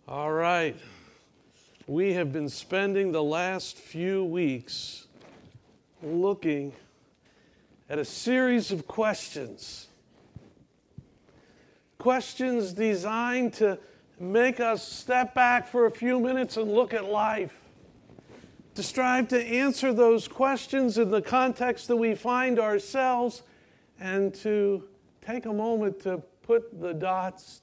All right. We have been spending the last few weeks looking at a series of questions. Questions designed to make us step back for a few minutes and look at life. To strive to answer those questions in the context that we find ourselves and to take a moment to put the dots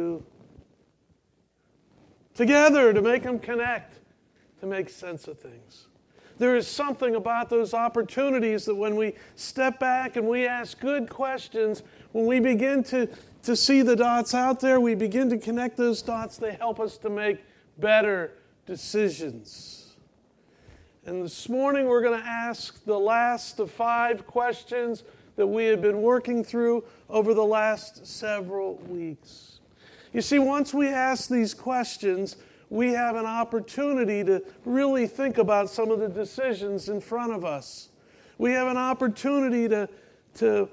together to make them connect, to make sense of things. There is something about those opportunities that when we step back and we ask good questions, when we begin to see the dots out there, we begin to connect those dots, they help us to make better decisions. And this morning we're going to ask the last of 5 questions that we have been working through over the last several weeks. You see, once we ask these questions, we have an opportunity to really think about some of the decisions in front of us. We have an opportunity to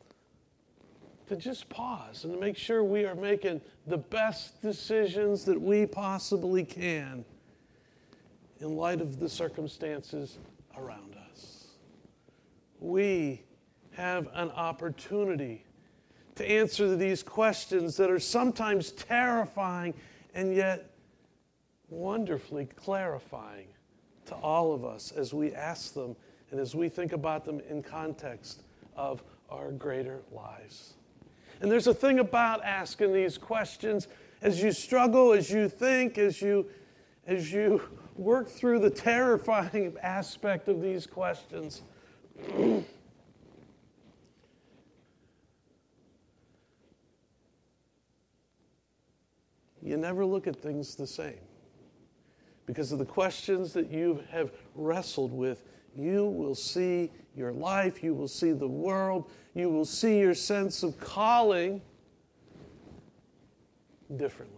just pause and to make sure we are making the best decisions that we possibly can in light of the circumstances around us. We have an opportunity to answer these questions that are sometimes terrifying and yet wonderfully clarifying to all of us as we ask them and as we think about them in context of our greater lives. And there's a thing about asking these questions as you struggle, as you think, as you work through the terrifying aspect of these questions. You never look at things the same. Because of the questions that you have wrestled with, you will see your life, you will see the world, you will see your sense of calling differently.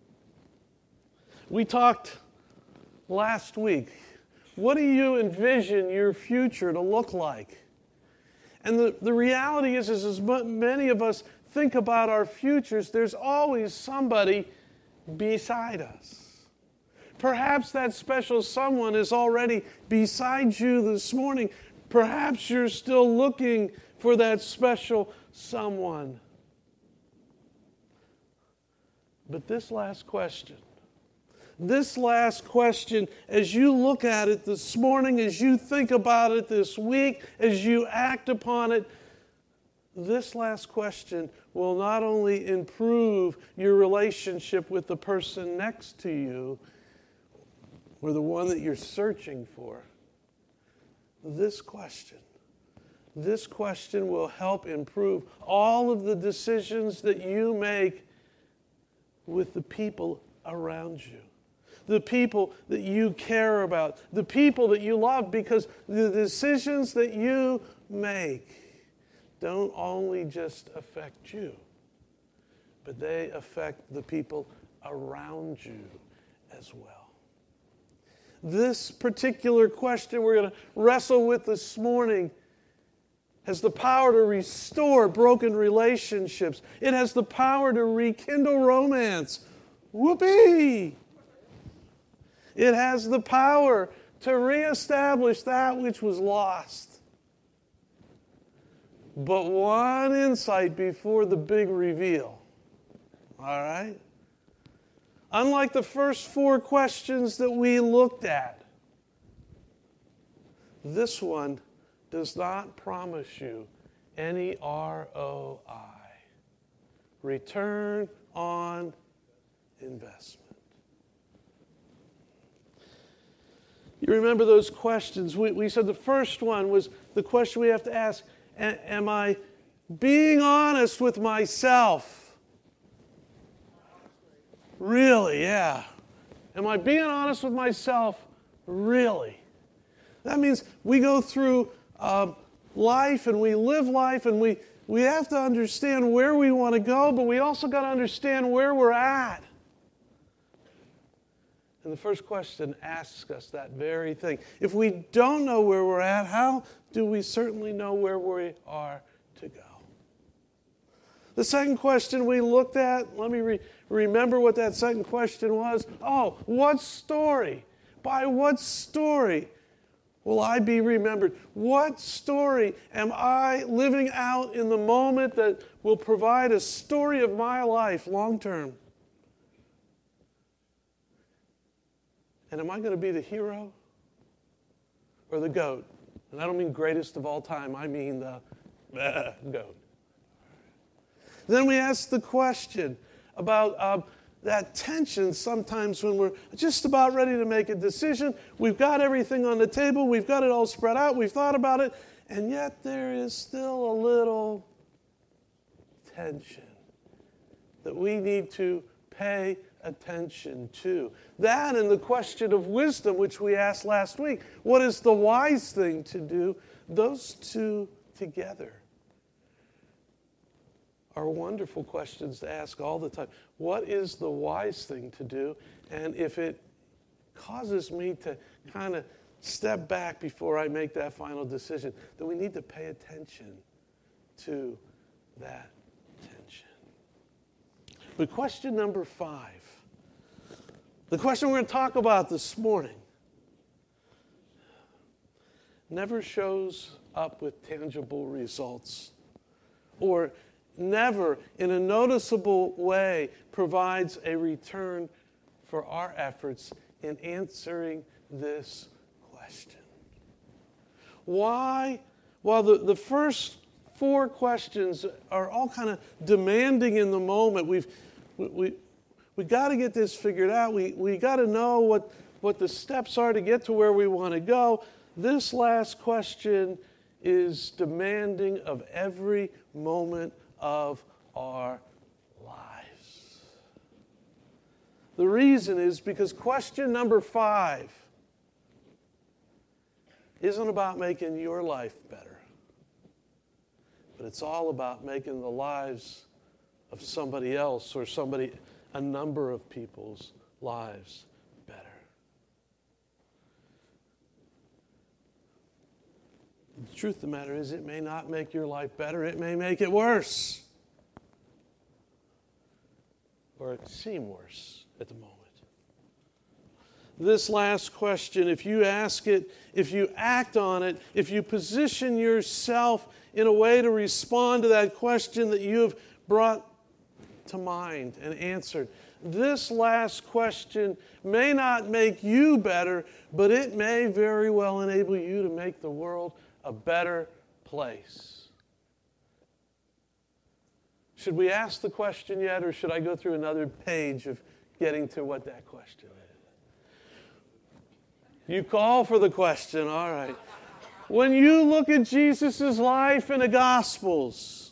We talked last week, what do you envision your future to look like? And the reality is as many of us think about our futures, there's always somebody beside us. Perhaps that special someone is already beside you this morning. Perhaps you're still looking for that special someone. But this last question, as you look at it this morning, as you think about it this week, as you act upon it, this last question will not only improve your relationship with the person next to you or the one that you're searching for. This question will help improve all of the decisions that you make with the people around you, the people that you care about, the people that you love, because the decisions that you make don't only just affect you, but they affect the people around you as well. This particular question we're going to wrestle with this morning has the power to restore broken relationships. It has the power to rekindle romance. Whoopee! It has the power to reestablish that which was lost. But one insight before the big reveal. All right? Unlike the first 4 questions that we looked at, this one does not promise you any ROI, return on investment. You remember those questions? We said the first one was the question we have to ask, am I being honest with myself? Really, yeah. Am I being honest with myself? Really? That means we go through life and we live life and we have to understand where we want to go, but we also got to understand where we're at. And the first question asks us that very thing. If we don't know where we're at, how do we certainly know where we are to go? The second question we looked at, let me remember what that second question was? Oh, what story? By what story will I be remembered? What story am I living out in the moment that will provide a story of my life long term? And am I going to be the hero or the goat? And I don't mean greatest of all time. I mean the goat. Then we ask the question about that tension sometimes when we're just about ready to make a decision. We've got everything on the table. We've got it all spread out. We've thought about it. And yet there is still a little tension that we need to pay attention to. That and the question of wisdom, which we asked last week. What is the wise thing to do? Those two together are wonderful questions to ask all the time. What is the wise thing to do? And if it causes me to kind of step back before I make that final decision, then we need to pay attention to that tension. But question number 5, the question we're going to talk about this morning, never shows up with tangible results, or never in a noticeable way provides a return for our efforts in answering this question. Why? Well, the first 4 questions are all kind of demanding in the moment. We got to get this figured out. We got to know what the steps are to get to where we want to go. This last question is demanding of every moment of our lives. The reason is because question number 5 isn't about making your life better, but it's all about making the lives of somebody else or a number of people's lives better. The truth of the matter is, it may not make your life better. It may make it worse. Or it seem worse at the moment. This last question, if you ask it, if you act on it, if you position yourself in a way to respond to that question that you have brought to mind and answered, this last question may not make you better, but it may very well enable you to make the world a better place. Should we ask the question yet, or should I go through another page of getting to what that question is? You call for the question, all right. When you look at Jesus' life in the Gospels,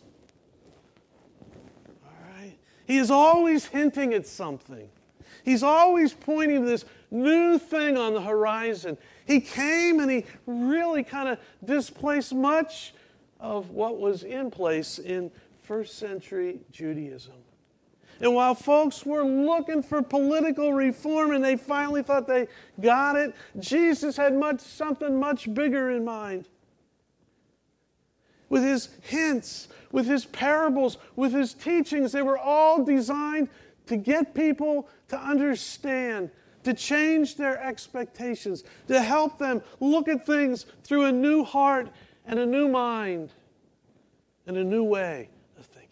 all right, he is always hinting at something. He's always pointing to this new thing on the horizon. He came and he really kind of displaced much of what was in place in first century Judaism. And while folks were looking for political reform and they finally thought they got it, Jesus had something much bigger in mind. With his hints, with his parables, with his teachings, they were all designed to get people to understand, to change their expectations, to help them look at things through a new heart and a new mind and a new way of thinking.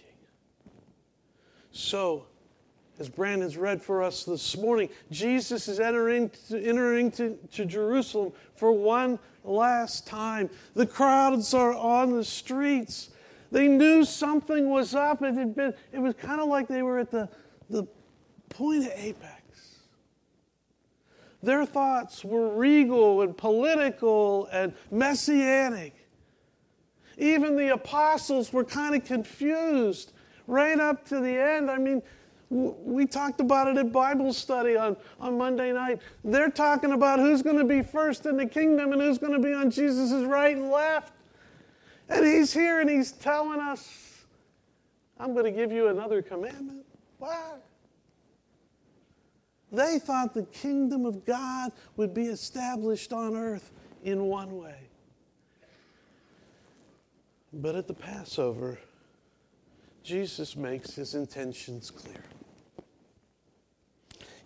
So, as Brandon's read for us this morning, Jesus is entering to Jerusalem for one last time. The crowds are on the streets. They knew something was up. It was kind of like they were at the point of apex. Their thoughts were regal and political and messianic. Even the apostles were kind of confused right up to the end. I mean, we talked about it at Bible study on Monday night. They're talking about who's going to be first in the kingdom and who's going to be on Jesus' right and left. And he's here and he's telling us, I'm going to give you another commandment. What? They thought the kingdom of God would be established on earth in one way. But at the Passover, Jesus makes his intentions clear.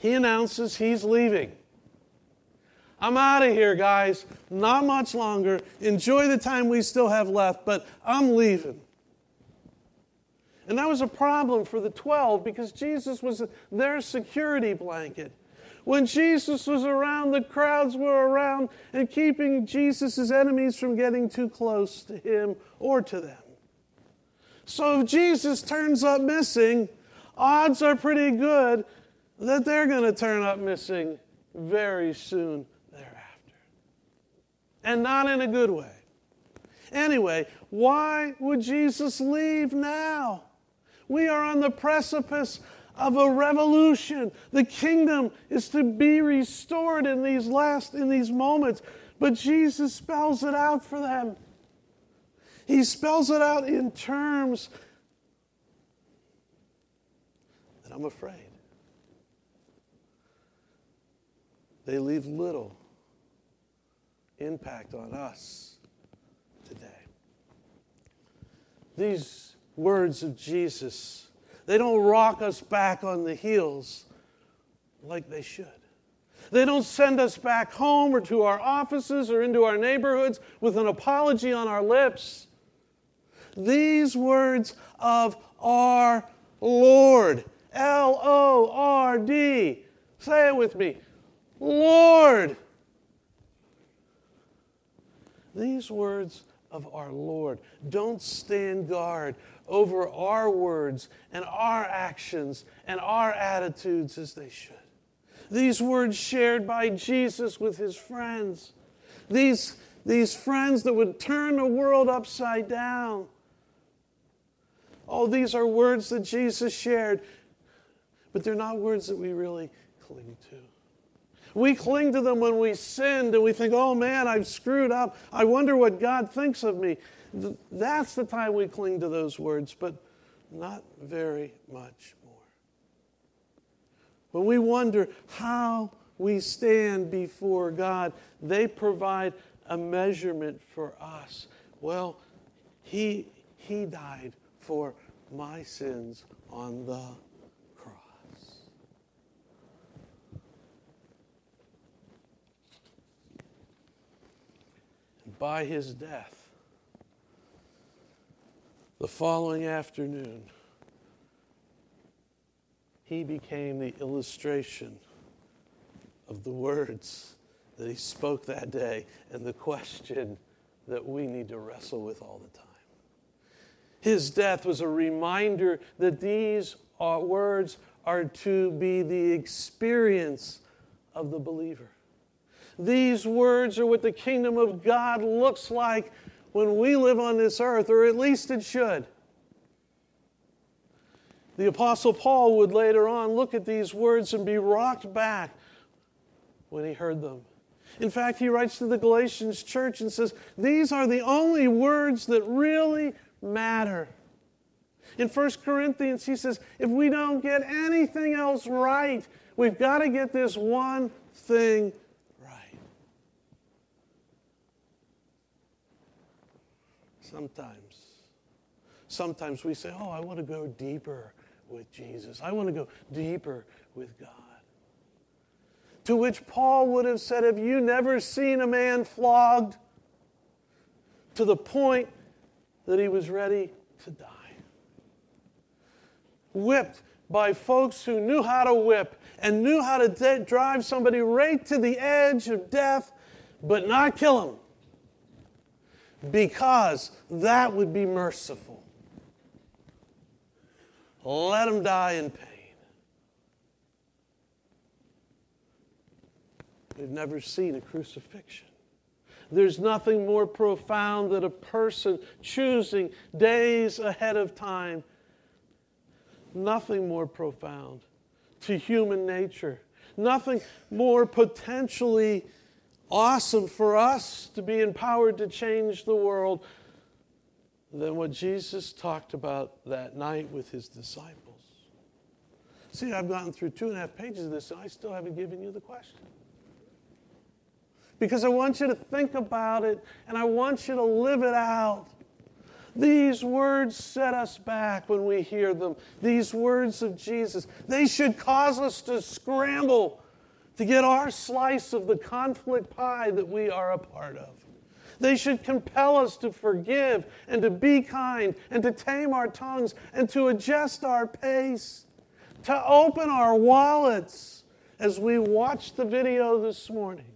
he announces he's leaving. I'm out of here, guys. Not much longer. Enjoy the time we still have left, but I'm leaving. And that was a problem for the 12 because Jesus was their security blanket. When Jesus was around, the crowds were around and keeping Jesus' enemies from getting too close to him or to them. So if Jesus turns up missing, odds are pretty good that they're going to turn up missing very soon thereafter. And not in a good way. Anyway, why would Jesus leave now? We are on the precipice of a revolution. The kingdom is to be restored in these moments. But Jesus spells it out for them. He spells it out in terms that I'm afraid they leave little impact on us today. These words of Jesus, they don't rock us back on the heels like they should. They don't send us back home or to our offices or into our neighborhoods with an apology on our lips. These words of our Lord, Lord, say it with me, Lord. These words of our Lord don't stand guard over our words and our actions and our attitudes as they should. These words shared by Jesus with his friends, these friends that would turn the world upside down. Oh, these are words that Jesus shared, but they're not words that we really cling to. We cling to them when we sinned and we think, oh man, I've screwed up. I wonder what God thinks of me. That's the time we cling to those words, but not very much more. When we wonder how we stand before God, they provide a measurement for us. Well, He died for my sins on the cross. And by his death, the following afternoon, he became the illustration of the words that he spoke that day and the question that we need to wrestle with all the time. His death was a reminder that these words are to be the experience of the believer. These words are what the kingdom of God looks like when we live on this earth, or at least it should. The Apostle Paul would later on look at these words and be rocked back when he heard them. In fact, he writes to the Galatians church and says, these are the only words that really matter. In 1 Corinthians, he says, if we don't get anything else right, we've got to get this one thing right. Sometimes we say, oh, I want to go deeper with Jesus. I want to go deeper with God. To which Paul would have said, have you never seen a man flogged to the point that he was ready to die? Whipped by folks who knew how to whip and knew how to drive somebody right to the edge of death, but not kill him. Because that would be merciful. Let him die in pain. We've never seen a crucifixion. There's nothing more profound than a person choosing days ahead of time. Nothing more profound to human nature. Nothing more potentially awesome for us to be empowered to change the world than what Jesus talked about that night with his disciples. See, I've gotten through 2.5 pages of this and I still haven't given you the question. Because I want you to think about it and I want you to live it out. These words set us back when we hear them. These words of Jesus, they should cause us to scramble to get our slice of the conflict pie that we are a part of. They should compel us to forgive and to be kind and to tame our tongues and to adjust our pace, to open our wallets as we watch the video this morning,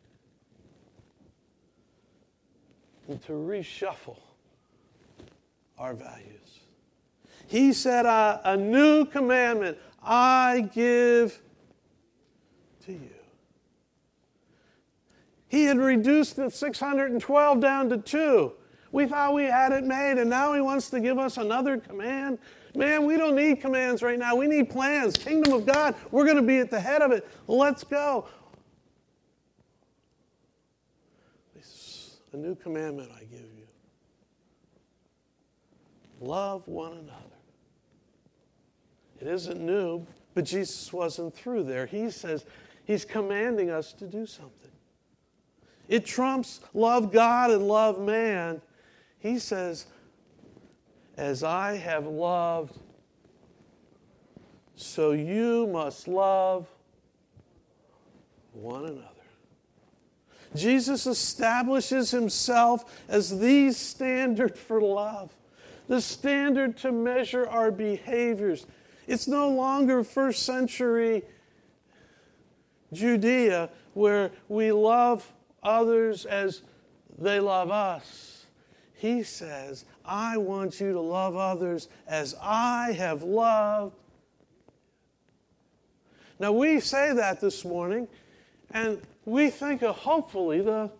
and to reshuffle our values. He said, a new commandment I give to you. He had reduced the 612 down to 2. We thought we had it made, and now he wants to give us another command. Man, we don't need commands right now. We need plans. Kingdom of God, we're going to be at the head of it. Let's go. A new commandment I give you. Love one another. It isn't new, but Jesus wasn't through there. He says he's commanding us to do something. It trumps love God and love man. He says, as I have loved, so you must love one another. Jesus establishes himself as the standard for love, the standard to measure our behaviors. It's no longer first century Judea where we love others as they love us. He says, I want you to love others as I have loved. Now we say that this morning, and we think of hopefully the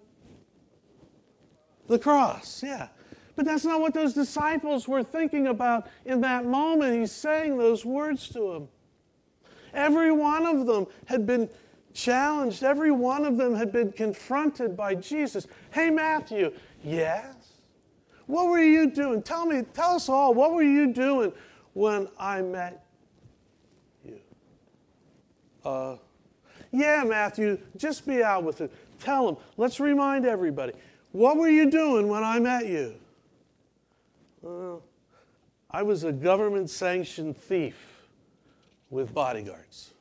cross, yeah. But that's not what those disciples were thinking about in that moment. He's saying those words to them. Every one of them had been challenged. Every one of them had been confronted by Jesus. Hey, Matthew, yes? What were you doing? Tell us all, what were you doing when I met you? Yeah, Matthew, just be out with it. Tell them. Let's remind everybody. What were you doing when I met you? I was a government-sanctioned thief with bodyguards.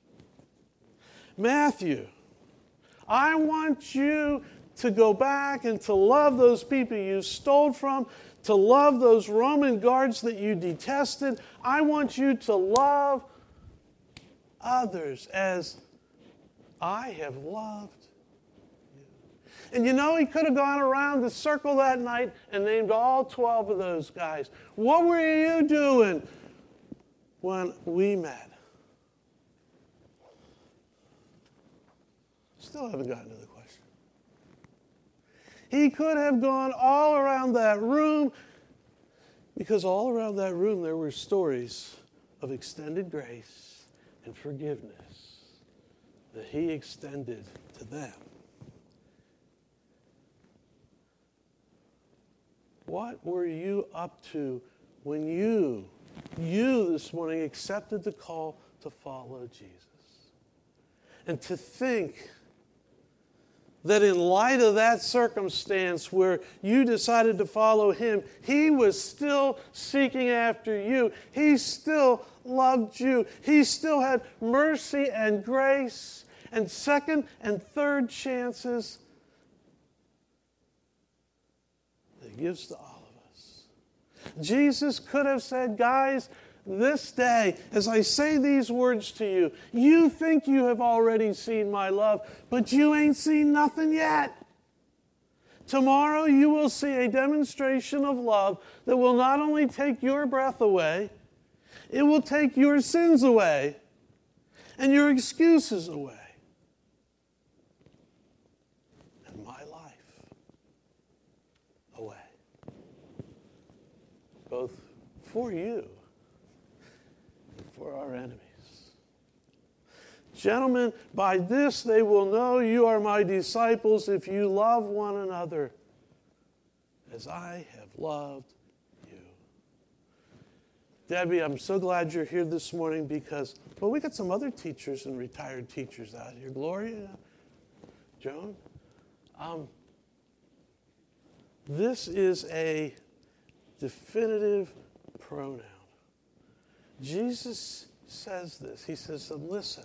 Matthew, I want you to go back and to love those people you stole from, to love those Roman guards that you detested. I want you to love others as I have loved you. And you know, he could have gone around the circle that night and named all 12 of those guys. What were you doing when we met? Still haven't gotten to the question. He could have gone all around that room, because all around that room there were stories of extended grace and forgiveness that he extended to them. What were you up to when you this morning accepted the call to follow Jesus? And to think that in light of that circumstance where you decided to follow him, he was still seeking after you. He still loved you. He still had mercy and grace and second and third chances that he gives to all of us. Jesus could have said, guys, this day, as I say these words to you, you think you have already seen my love, but you ain't seen nothing yet. Tomorrow you will see a demonstration of love that will not only take your breath away, it will take your sins away and your excuses away. And my life away. Both for you for our enemies. Gentlemen, by this they will know you are my disciples if you love one another as I have loved you. Debbie, I'm so glad you're here this morning because, well, we got some other teachers and retired teachers out here. Gloria, Joan. This is a definitive pronoun. Jesus says this. He says, listen,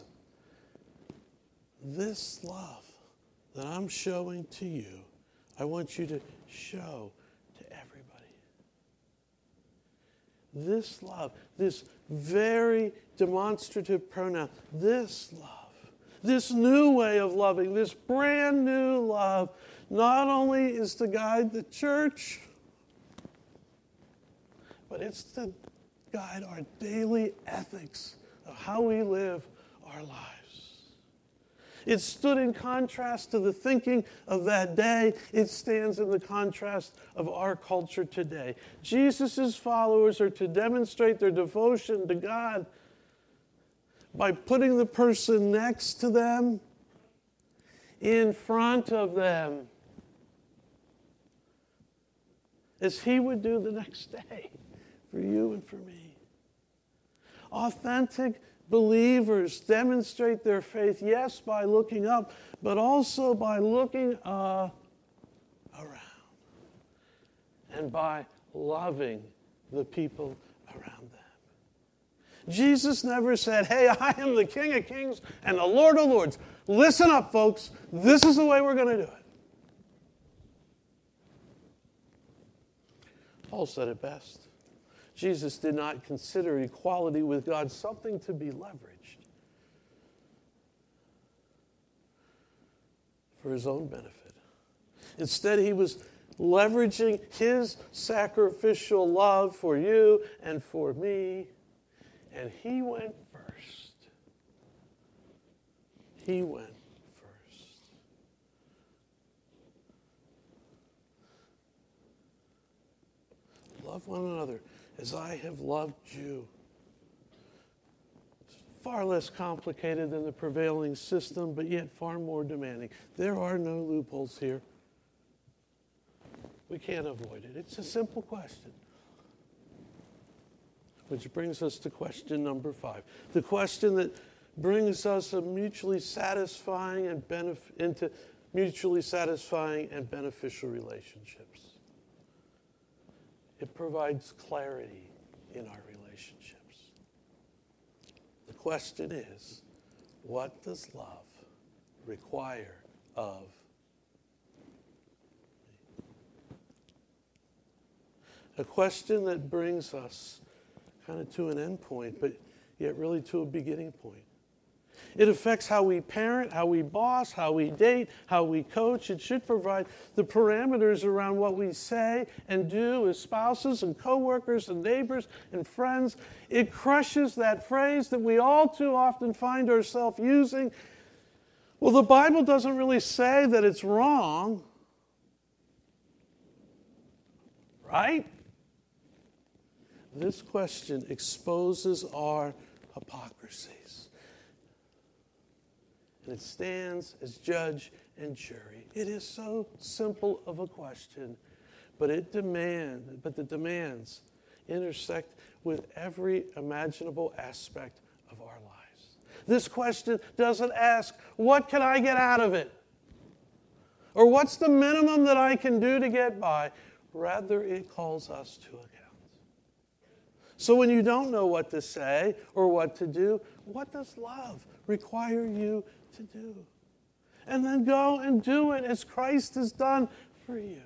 this love that I'm showing to you, I want you to show to everybody. This love, this very demonstrative pronoun, this love, this new way of loving, this brand new love, not only is to guide the church, but it's to guide our daily ethics of how we live our lives. It stood in contrast to the thinking of that day. It stands in the contrast of our culture today. Jesus' followers are to demonstrate their devotion to God by putting the person next to them in front of them, as he would do the next day for you and for me. Authentic believers demonstrate their faith, yes, by looking up, but also by looking around and by loving the people around them. Jesus never said, hey, I am the King of Kings and the Lord of Lords. Listen up, folks. This is the way we're going to do it. Paul said it best. Jesus did not consider equality with God something to be leveraged for his own benefit. Instead, he was leveraging his sacrificial love for you and for me, and he went first. He went first. Love one another as I have loved you. It's far less complicated than the prevailing system, but yet far more demanding. There are no loopholes here. We can't avoid it. It's a simple question. Which brings us to question number 5. The question that brings us into mutually satisfying and beneficial relationships. It provides clarity in our relationships. The question is, what does love require of me? A question that brings us kind of to an end point, but yet really to a beginning point. It affects how we parent, how we boss, how we date, how we coach. It should provide the parameters around what we say and do as spouses and coworkers and neighbors and friends. It crushes that phrase that we all too often find ourselves using. Well, the Bible doesn't really say that it's wrong, right? This question exposes our hypocrisies. And it stands as judge and jury. It is so simple of a question, but the demands intersect with every imaginable aspect of our lives. This question doesn't ask, what can I get out of it? Or what's the minimum that I can do to get by? Rather, it calls us to account. So when you don't know what to say or what to do, what does love require you to do? And then go and do it as Christ has done for you.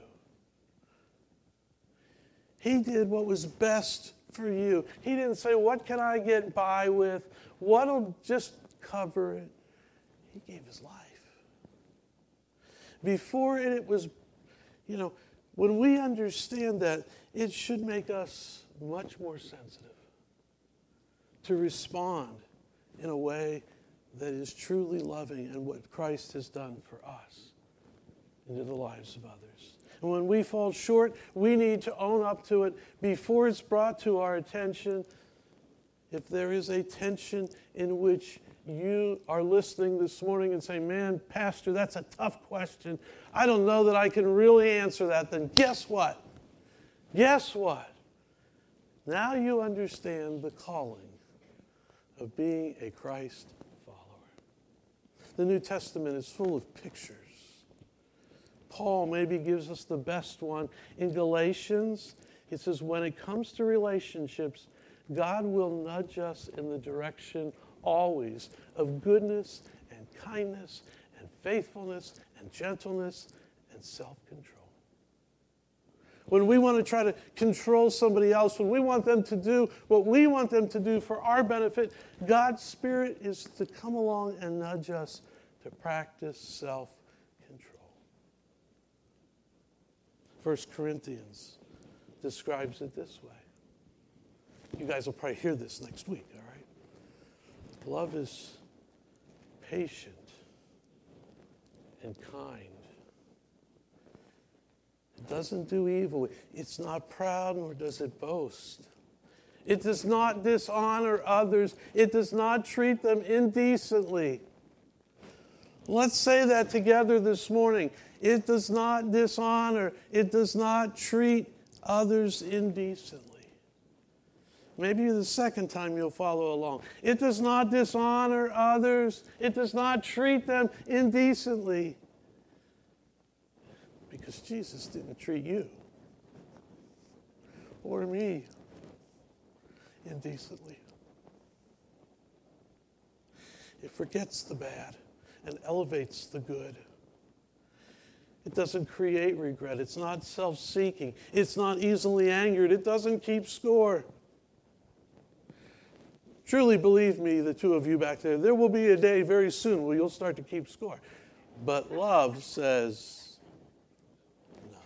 He did what was best for you. He didn't say, what can I get by with? What'll just cover it? He gave his life. Before it was, when we understand that, it should make us much more sensitive to respond in a way that is truly loving and what Christ has done for us into the lives of others. And when we fall short, we need to own up to it before it's brought to our attention. If there is a tension in which you are listening this morning and saying, man, Pastor, that's a tough question. I don't know that I can really answer that. Then guess what? Guess what? Now you understand the calling of being a Christ follower. The New Testament is full of pictures. Paul maybe gives us the best one in Galatians. He says, when it comes to relationships, God will nudge us in the direction always of goodness and kindness and faithfulness and gentleness and self-control. When we want to try to control somebody else, when we want them to do what we want them to do for our benefit, God's Spirit is to come along and nudge us to practice self-control. 1 Corinthians describes it this way. You guys will probably hear this next week, all right? Love is patient and kind. It doesn't do evil. It's not proud, nor does it boast. It does not dishonor others. It does not treat them indecently. Let's say that together this morning. It does not dishonor. It does not treat others indecently. Maybe the second time you'll follow along. It does not dishonor others. It does not treat them indecently. Because Jesus didn't treat you or me indecently. It forgets the bad and elevates the good. It doesn't create regret. It's not self-seeking. It's not easily angered. It doesn't keep score. Truly believe me, the two of you back there will be a day very soon where you'll start to keep score. But love says no.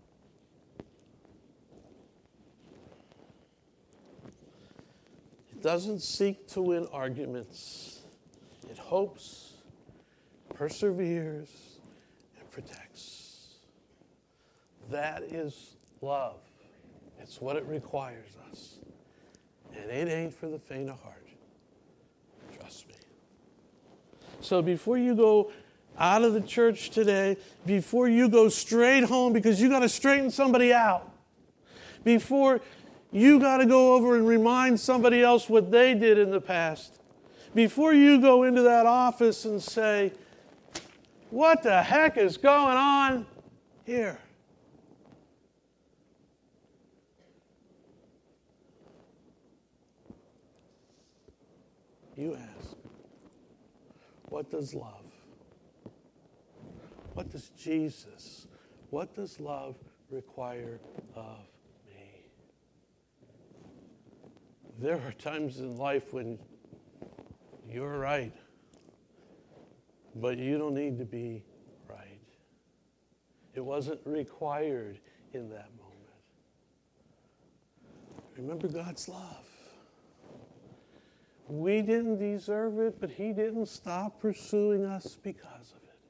It doesn't seek to win arguments. It hopes, perseveres, and protects. That is love. It's what it requires us. And it ain't for the faint of heart. Trust me. So before you go out of the church today, before you go straight home because you got to straighten somebody out, before you got to go over and remind somebody else what they did in the past, before you go into that office and say, what the heck is going on here? You ask, what does love? What does Jesus, what does love require of me? There are times in life when you're right, but you don't need to be right. It wasn't required in that moment. Remember God's love. We didn't deserve it, but He didn't stop pursuing us because of it.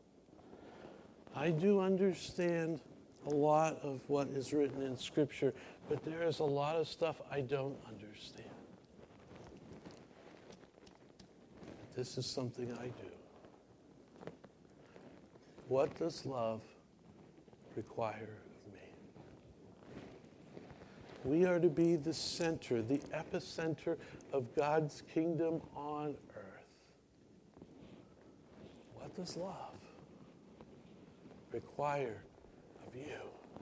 I do understand a lot of what is written in Scripture, but there is a lot of stuff I don't understand. This is something I do. What does love require of me? We are to be the center, the epicenter of God's kingdom on earth. What does love require of you?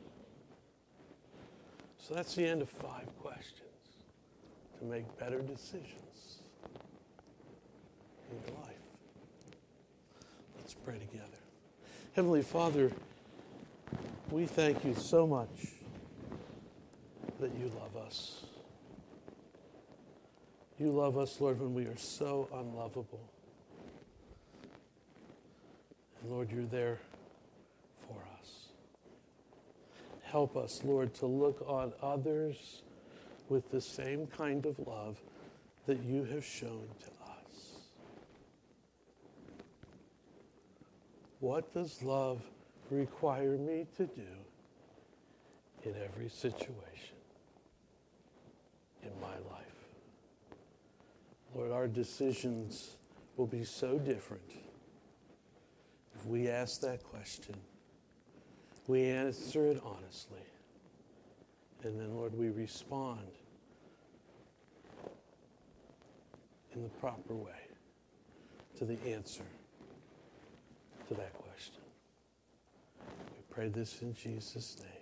So that's the end of 5 questions to make better decisions in life. Let's pray together. Heavenly Father, we thank you so much that you love us. You love us, Lord, when we are so unlovable. And Lord, you're there for us. Help us, Lord, to look on others with the same kind of love that you have shown to us. What does love require me to do in every situation in my life? Lord, our decisions will be so different if we ask that question, we answer it honestly, and then, Lord, we respond in the proper way to the answer to that question. We pray this in Jesus' name.